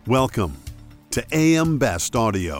Welcome to AM Best Audio.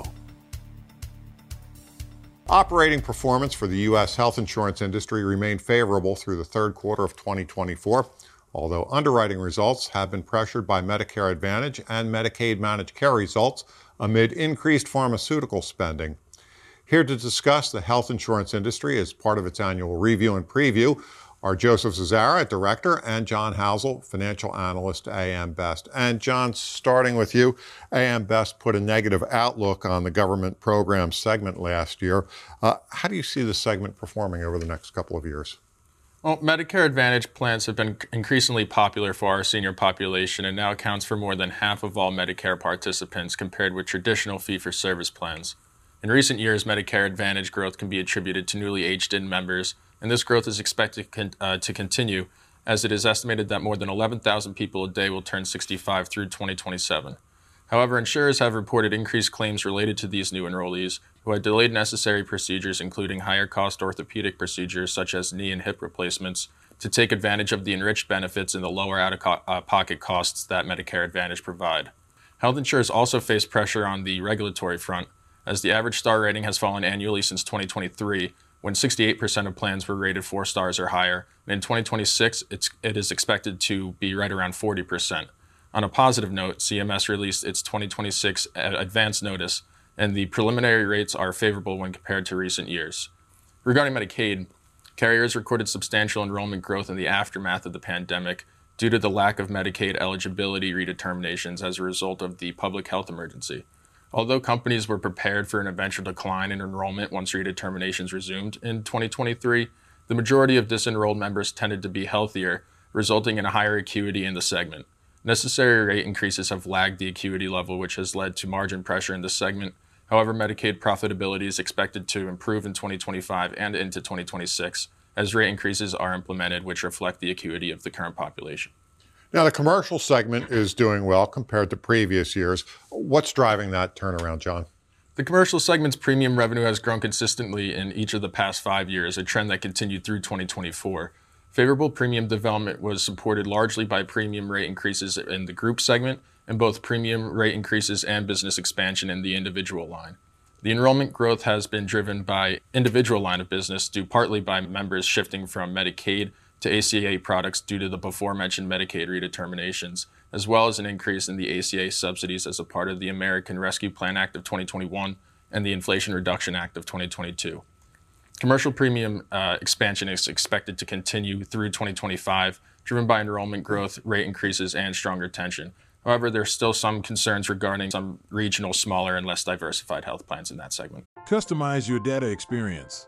Operating performance for the U.S. health insurance industry remained favorable through the third quarter of 2024, although underwriting results have been pressured by Medicare Advantage and Medicaid managed care results amid increased pharmaceutical spending. Here to discuss the health insurance industry as part of its annual review and preview are Joseph Zazara, Director, and John Housel, Financial Analyst, AM Best. And John, starting with you, AM Best put a negative outlook on the government program segment last year. How do you see the segment performing over the next couple of years? Well, Medicare Advantage plans have been increasingly popular for our senior population and now accounts for more than half of all Medicare participants compared with traditional fee-for-service plans. In recent years, Medicare Advantage growth can be attributed to newly aged-in members, and this growth is expected to continue, as it is estimated that more than 11,000 people a day will turn 65 through 2027. However, insurers have reported increased claims related to these new enrollees, who had delayed necessary procedures, including higher-cost orthopedic procedures such as knee and hip replacements, to take advantage of the enriched benefits and the lower out-of-pocket costs that Medicare Advantage provide. Health insurers also face pressure on the regulatory front, as the average star rating has fallen annually since 2023, when 68% of plans were rated 4 stars or higher, and in 2026, it is expected to be right around 40%. On a positive note, CMS released its 2026 advance notice, and the preliminary rates are favorable when compared to recent years. Regarding Medicaid, carriers recorded substantial enrollment growth in the aftermath of the pandemic due to the lack of Medicaid eligibility redeterminations as a result of the public health emergency. Although companies were prepared for an eventual decline in enrollment once redeterminations resumed in 2023, the majority of disenrolled members tended to be healthier, resulting in a higher acuity in the segment. Necessary rate increases have lagged the acuity level, which has led to margin pressure in this segment. However, Medicaid profitability is expected to improve in 2025 and into 2026, as rate increases are implemented, which reflect the acuity of the current population. Now, the commercial segment is doing well compared to previous years. What's driving that turnaround, John? The commercial segment's premium revenue has grown consistently in each of the past 5 years, a trend that continued through 2024. Favorable premium development was supported largely by premium rate increases in the group segment and both premium rate increases and business expansion in the individual line. The enrollment growth has been driven by individual line of business, due partly by members shifting from Medicaid to ACA products due to the before-mentioned Medicaid redeterminations, as well as an increase in the ACA subsidies as a part of the American Rescue Plan Act of 2021 and the Inflation Reduction Act of 2022. Commercial premium expansion is expected to continue through 2025, driven by enrollment growth, rate increases, and strong retention. However, there are still some concerns regarding some regional, smaller, and less diversified health plans in that segment. Customize your data experience.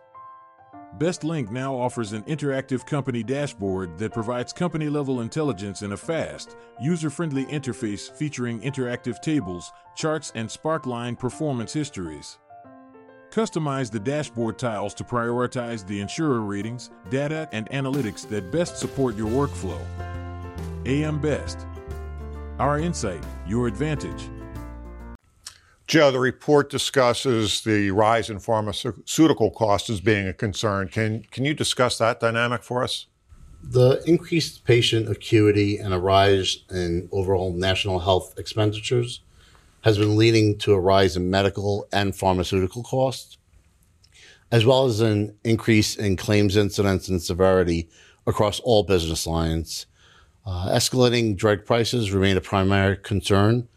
BestLink now offers an interactive company dashboard that provides company-level intelligence in a fast, user-friendly interface featuring interactive tables, charts, and Sparkline performance histories. Customize the dashboard tiles to prioritize the insurer ratings, data, and analytics that best support your workflow. AM Best. Our insight, your advantage. Joe, the report discusses the rise in pharmaceutical costs as being a concern. Can you discuss that dynamic for us? The increased patient acuity and a rise in overall national health expenditures has been leading to a rise in medical and pharmaceutical costs, as well as an increase in claims incidence and severity across all business lines. Escalating drug prices remain a primary concern,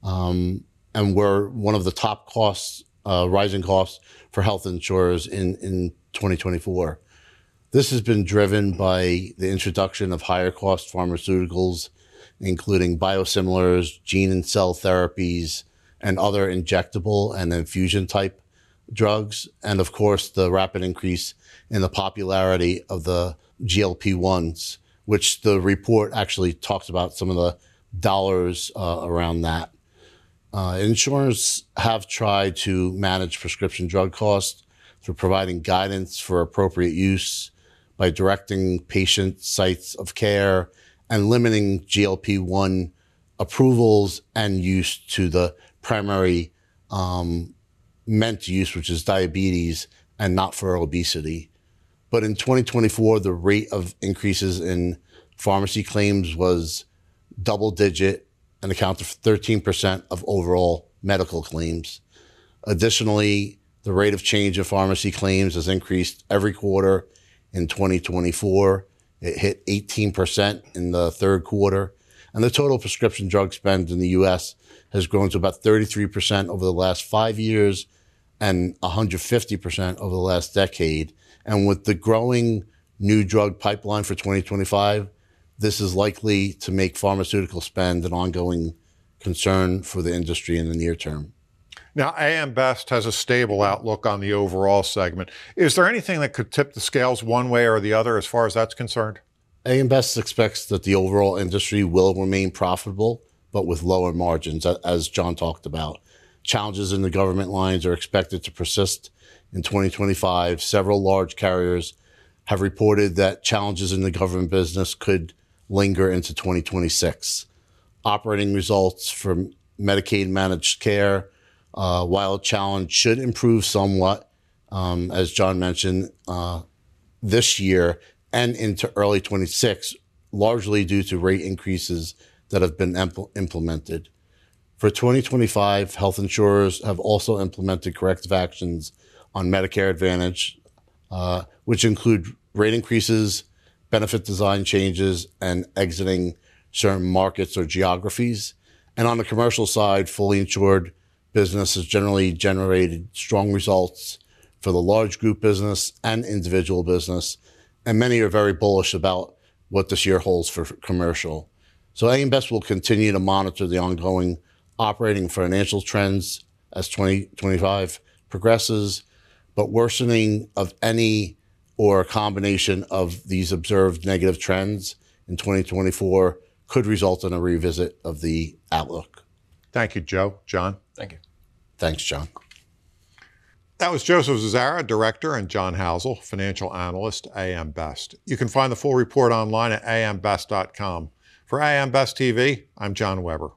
and were one of the top rising costs for health insurers in 2024. This has been driven by the introduction of higher cost pharmaceuticals, including biosimilars, gene and cell therapies, and other injectable and infusion type drugs. And of course, the rapid increase in the popularity of the GLP-1s, which the report actually talks about some of the dollars around that. Insurers have tried to manage prescription drug costs through providing guidance for appropriate use by directing patient sites of care and limiting GLP-1 approvals and use to the primary meant use, which is diabetes and not for obesity. But in 2024, the rate of increases in pharmacy claims was double digit and accounted for 13% of overall medical claims. Additionally, the rate of change of pharmacy claims has increased every quarter in 2024. It hit 18% in the third quarter. And the total prescription drug spend in the U.S. has grown to about 33% over the last 5 years and 150% over the last decade. And with the growing new drug pipeline for 2025, this is likely to make pharmaceutical spend an ongoing concern for the industry in the near term. Now, AM Best has a stable outlook on the overall segment. Is there anything that could tip the scales one way or the other as far as that's concerned? AM Best expects that the overall industry will remain profitable, but with lower margins, as John talked about. Challenges in the government lines are expected to persist in 2025. Several large carriers have reported that challenges in the government business could linger into 2026. Operating results for Medicaid managed care, while a challenge, should improve somewhat, as John mentioned, this year and into early 26, largely due to rate increases that have been implemented. For 2025, health insurers have also implemented corrective actions on Medicare Advantage, which include rate increases, benefit design changes, and exiting certain markets or geographies. And on the commercial side, fully insured business has generally generated strong results for the large group business and individual business, and many are very bullish about what this year holds for commercial. So AM Best will continue to monitor the ongoing operating financial trends as 2025 progresses, but worsening of any or a combination of these observed negative trends in 2024 could result in a revisit of the outlook. Thank you, Joe. John? Thank you. Thanks, John. That was Joseph Zazzara, Director, and John Housel, Financial Analyst, AM Best. You can find the full report online at ambest.com. For AM Best TV, I'm John Weber.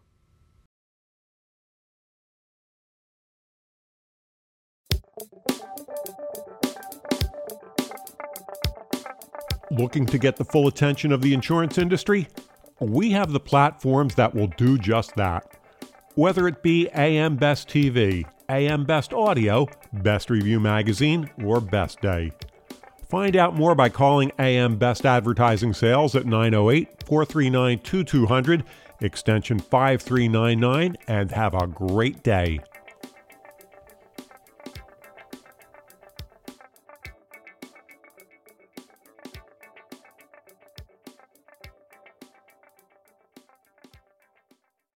Looking to get the full attention of the insurance industry? We have the platforms that will do just that. Whether it be AM Best TV, AM Best Audio, Best Review Magazine, or Best Day. Find out more by calling AM Best Advertising Sales at 908-439-2200, extension 5399, and have a great day.